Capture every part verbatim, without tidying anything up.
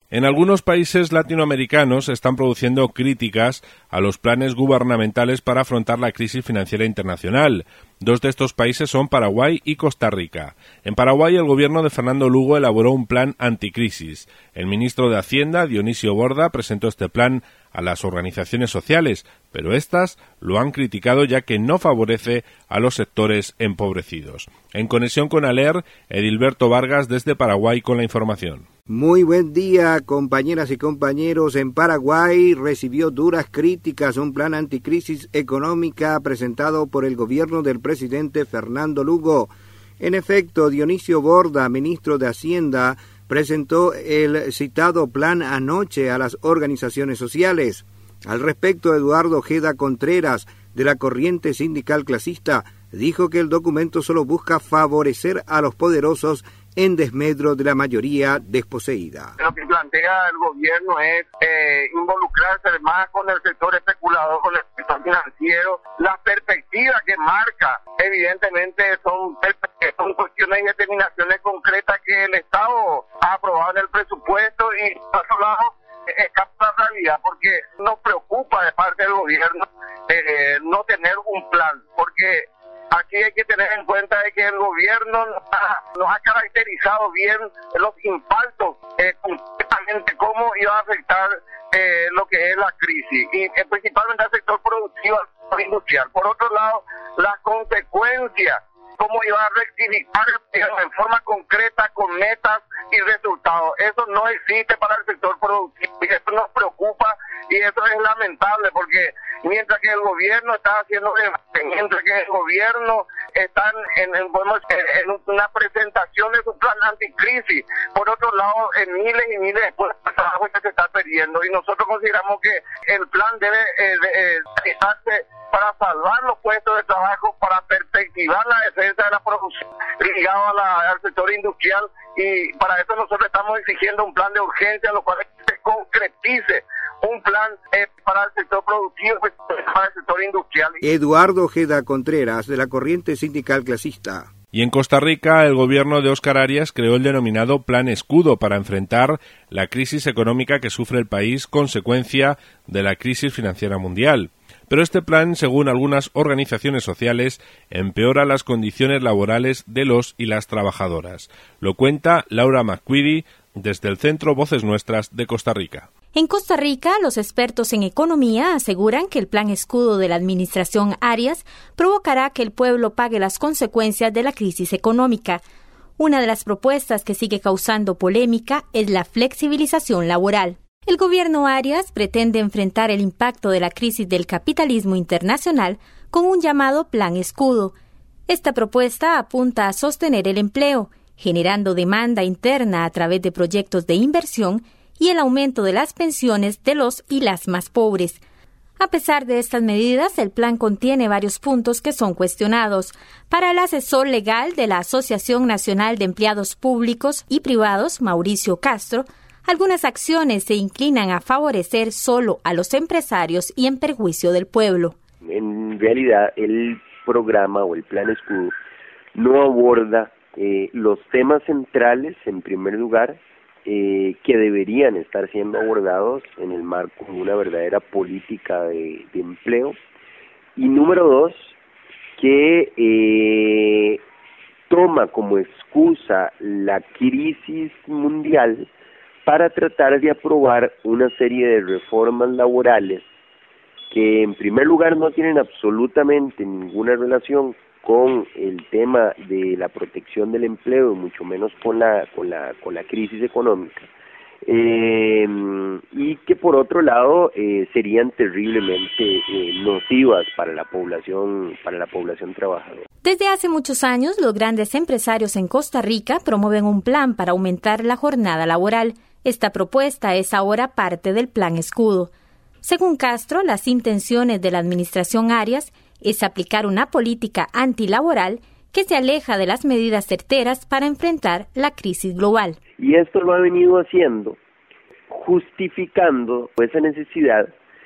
En algunos países latinoamericanos se están produciendo críticas a los planes gubernamentales para afrontar la crisis financiera internacional. Dos de estos países son Paraguay y Costa Rica. En Paraguay, el gobierno de Fernando Lugo elaboró un plan anticrisis. El ministro de Hacienda, Dionisio Borda, presentó este plan a las organizaciones sociales, pero éstas lo han criticado ya que no favorece a los sectores empobrecidos. En conexión con ALER, Edilberto Vargas desde Paraguay con la información. Muy buen día, compañeras y compañeros. En Paraguay recibió duras críticas un plan anticrisis económica presentado por el gobierno del presidente Fernando Lugo. En efecto, Dionisio Borda, ministro de Hacienda, presentó el citado plan anoche a las organizaciones sociales. Al respecto, Eduardo Ojeda Contreras, de la corriente sindical clasista, dijo que el documento solo busca favorecer a los poderosos en desmedro de la mayoría desposeída. Lo que plantea el gobierno es eh, involucrarse más con el sector especulador, con el sector financiero. Las perspectivas que marca, evidentemente, son, son cuestiones y determinaciones concretas que el Estado ha aprobado en el presupuesto y, por otro lado, escapa la realidad, porque nos preocupa de parte del gobierno eh, no tener un plan, porque aquí hay que tener en cuenta de que el gobierno nos ha, nos ha caracterizado bien los impactos, eh, concretamente cómo iba a afectar eh, lo que es la crisis, y eh, principalmente al sector productivo, al sector industrial. Por otro lado, las consecuencias, cómo iba a rectificar en forma concreta con metas y resultados. Eso no existe para el sector productivo y eso nos preocupa y eso es lamentable porque mientras que el gobierno está haciendo, mientras que el gobierno está en, en, en una presentación de su plan anticrisis, por otro lado, en miles y miles de puestos de trabajo que se está perdiendo, y nosotros consideramos que el plan debe eh, de, eh, realizarse para salvar los puestos de trabajo, para perspectivar la defensa de la producción ligado a la, al sector industrial, y para eso nosotros estamos exigiendo un plan de urgencia, lo cual se concretice un plan eh, para el sector productivo y para el sector industrial. Eduardo Ojeda Contreras, de la corriente sindical clasista. Y en Costa Rica, el gobierno de Óscar Arias creó el denominado Plan Escudo para enfrentar la crisis económica que sufre el país consecuencia de la crisis financiera mundial. Pero este plan, según algunas organizaciones sociales, empeora las condiciones laborales de los y las trabajadoras. Lo cuenta Laura McQueedy desde el Centro Voces Nuestras de Costa Rica. En Costa Rica, los expertos en economía aseguran que el plan escudo de la administración Arias provocará que el pueblo pague las consecuencias de la crisis económica. Una de las propuestas que sigue causando polémica es la flexibilización laboral. El gobierno Arias pretende enfrentar el impacto de la crisis del capitalismo internacional con un llamado plan escudo. Esta propuesta apunta a sostener el empleo, generando demanda interna a través de proyectos de inversión y el aumento de las pensiones de los y las más pobres. A pesar de estas medidas, el plan contiene varios puntos que son cuestionados. Para el asesor legal de la Asociación Nacional de Empleados Públicos y Privados, Mauricio Castro, algunas acciones se inclinan a favorecer solo a los empresarios y en perjuicio del pueblo. En realidad, el programa o el plan escudo no aborda eh, los temas centrales, en primer lugar, eh, que deberían estar siendo abordados en el marco de una verdadera política de, de empleo. Y número dos, que eh, toma como excusa la crisis mundial para tratar de aprobar una serie de reformas laborales que en primer lugar no tienen absolutamente ninguna relación con el tema de la protección del empleo, mucho menos con la con la con la crisis económica, eh, y que por otro lado eh, serían terriblemente eh, nocivas para la población para la población trabajadora. Desde hace muchos años, los grandes empresarios en Costa Rica promueven un plan para aumentar la jornada laboral. Esta propuesta es ahora parte del Plan Escudo. Según Castro, las intenciones de la administración Arias es aplicar una política antilaboral que se aleja de las medidas certeras para enfrentar la crisis global. Y esto lo ha venido haciendo, justificando esa necesidad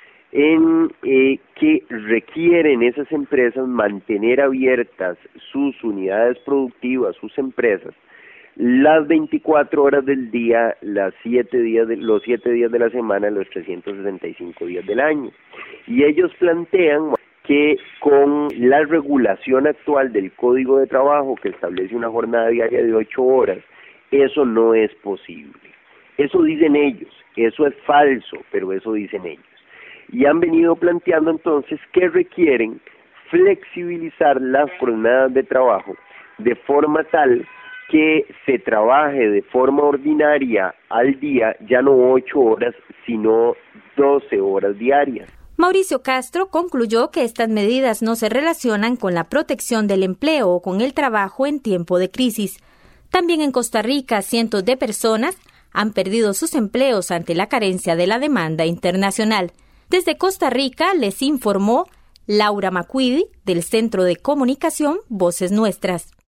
en eh, que requieren esas empresas mantener abiertas sus unidades productivas, sus empresas, las veinticuatro horas del día, las siete días de, los siete días de la semana, los trescientos sesenta y cinco días del año. Y ellos plantean que con la regulación actual del Código de Trabajo, que establece una jornada diaria de ocho horas, eso no es posible. Eso dicen ellos, eso es falso, pero eso dicen ellos. Y han venido planteando entonces que requieren flexibilizar las jornadas de trabajo de forma tal que se trabaje de forma ordinaria al día, ya no ocho horas, sino doce horas diarias. Mauricio Castro concluyó que estas medidas no se relacionan con la protección del empleo o con el trabajo en tiempo de crisis. También en Costa Rica, cientos de personas han perdido sus empleos ante la carencia de la demanda internacional. Desde Costa Rica les informó Laura Macuidi del Centro de Comunicación Voces Nuestras.